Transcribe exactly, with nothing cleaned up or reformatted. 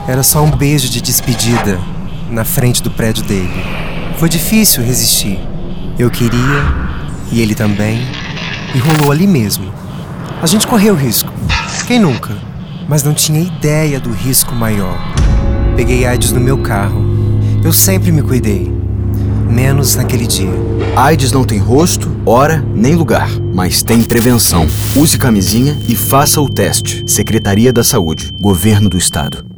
Era só um beijo de despedida na frente do prédio dele. Foi difícil resistir. Eu queria, e ele também, e rolou ali mesmo. A gente correu risco. Quem nunca? Mas não tinha ideia do risco maior. Peguei AIDS no meu carro. Eu sempre me cuidei. Menos naquele dia. AIDS não tem rosto, hora, nem lugar, mas tem prevenção. Use camisinha e faça o teste. Secretaria da Saúde, Governo do Estado.